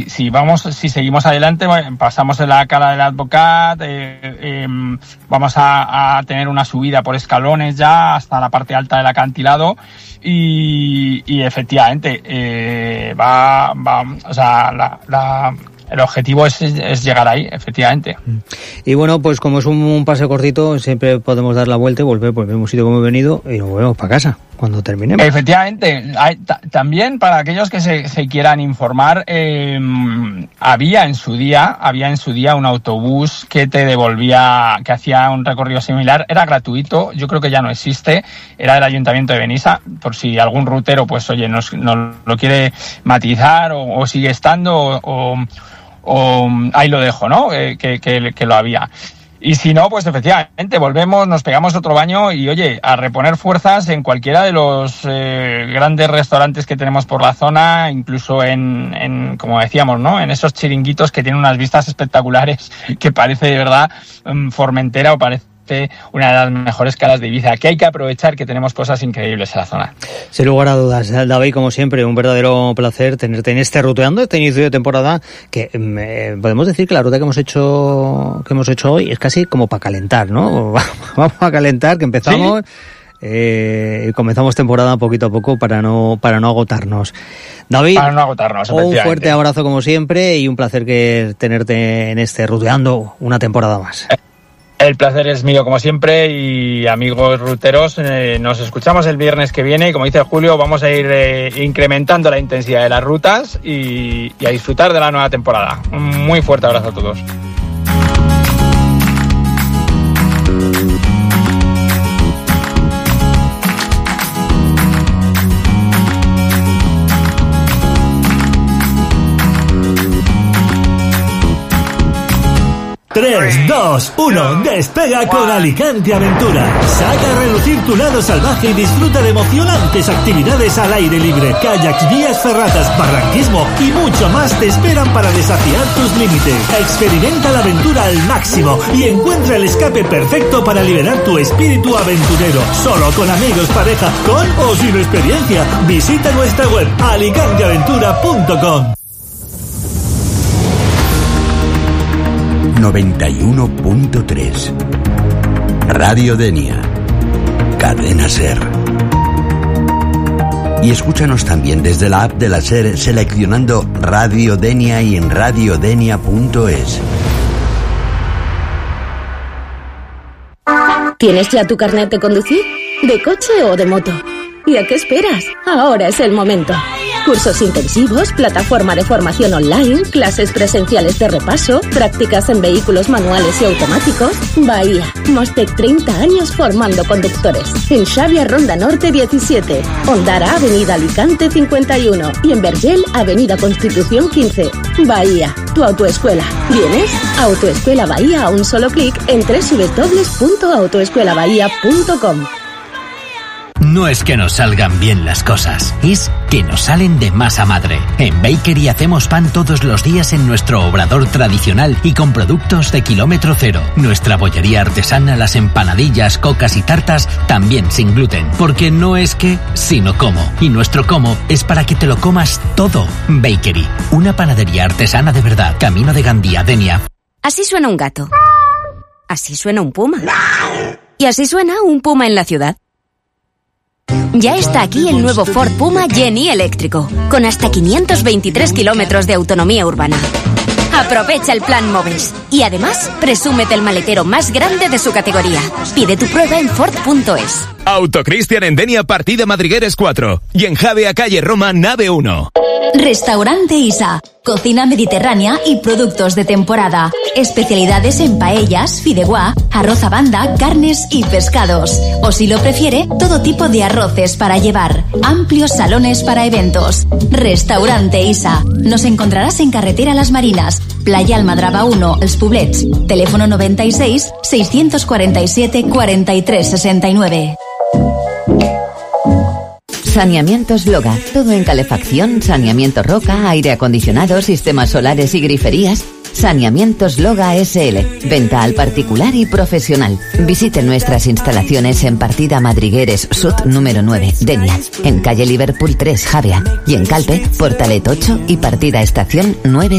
si seguimos adelante, pasamos en la cala del Advocat, vamos a tener una subida por escalones ya hasta la parte alta del acantilado y efectivamente o sea, el objetivo es llegar ahí, efectivamente. Y bueno, pues como es un paseo cortito, siempre podemos dar la vuelta y volver por el mismo sitio como hemos venido y nos volvemos para casa cuando terminemos. Efectivamente. También para aquellos que se quieran informar, había en su día un autobús que te devolvía, que hacía un recorrido similar. Era gratuito, yo creo que ya no existe. Era del Ayuntamiento de Benissa, por si algún rutero, pues oye, nos lo quiere matizar o sigue estando o ahí lo dejo, ¿no? Que lo había. Y si no, pues efectivamente volvemos, nos pegamos otro baño y oye, a reponer fuerzas en cualquiera de los grandes restaurantes que tenemos por la zona, incluso en como decíamos, ¿no? En esos chiringuitos que tienen unas vistas espectaculares que parece de verdad Formentera o parece una de las mejores calas de Ibiza, que hay que aprovechar, que tenemos cosas increíbles en la zona. Sin lugar a dudas, David, como siempre, un verdadero placer tenerte en este Ruteando, este inicio de temporada, que podemos decir que la ruta que hemos hecho hoy es casi como para calentar, ¿no? Vamos a calentar, que empezamos... ¿Sí? Comenzamos temporada poquito a poco para no agotarnos. David, para no agotarnos, un fuerte abrazo como siempre y un placer tenerte en este Ruteando una temporada más. El placer es mío como siempre y amigos ruteros, nos escuchamos el viernes que viene y como dice Julio vamos a ir incrementando la intensidad de las rutas y a disfrutar de la nueva temporada. Un muy fuerte abrazo a todos. Tres, 2, 1, despega con Alicante Aventura. Saca a relucir tu lado salvaje y disfruta de emocionantes actividades al aire libre. Kayaks, vías ferratas, barranquismo y mucho más te esperan para desafiar tus límites. Experimenta la aventura al máximo y encuentra el escape perfecto para liberar tu espíritu aventurero. Solo con amigos, pareja, con o sin experiencia. Visita nuestra web alicanteaventura.com. 91.3 Radio Denia, Cadena Ser. Y escúchanos también desde la app de la Ser seleccionando Radio Denia y en radiodenia.es. ¿Tienes ya tu carnet de conducir? ¿De coche o de moto? ¿Y a qué esperas? Ahora es el momento. Cursos intensivos, plataforma de formación online, clases presenciales de repaso, prácticas en vehículos manuales y automáticos. Bahía, más de 30 años formando conductores. En Xavia Ronda Norte 17, Ondara Avenida Alicante 51 y en Vergel Avenida Constitución 15. Bahía, tu autoescuela. ¿Vienes? Autoescuela Bahía a un solo clic en www.autoescuelabahia.com. No es que nos salgan bien las cosas, es que nos salen de masa madre. En Bakery hacemos pan todos los días en nuestro obrador tradicional y con productos de kilómetro cero. Nuestra bollería artesana, las empanadillas, cocas y tartas también sin gluten. Porque no es que, sino cómo. Y nuestro cómo es para que te lo comas todo. Bakery, una panadería artesana de verdad. Camino de Gandía, Denia. Así suena un gato. Así suena un puma. Y así suena un puma en la ciudad. Ya está aquí el nuevo Ford Puma Jenny eléctrico, con hasta 523 kilómetros de autonomía urbana. Aprovecha el plan Moves y además presúmete el maletero más grande de su categoría. Pide tu prueba en Ford.es. Autocristian en Denia, partida Madrigueres 4 y en Javea, calle Roma, nave 1. Restaurante Isa, cocina mediterránea y productos de temporada. Especialidades en paellas, fideuá, arroz a banda, carnes y pescados. O si lo prefiere, todo tipo de arroces para llevar. Amplios salones para eventos. Restaurante Isa. Nos encontrarás en Carretera Las Marinas, Playa Almadraba 1, Els Poblets. Teléfono 96 647 43 69. Saneamientos Loga, todo en calefacción, saneamiento roca, aire acondicionado, sistemas solares y griferías. Saneamientos Loga SL, venta al particular y profesional. Visite nuestras instalaciones en Partida Madrigueres Sud número 9, Denia, en calle Liverpool 3, Javea, y en Calpe, Portalet 8 y Partida Estación 9.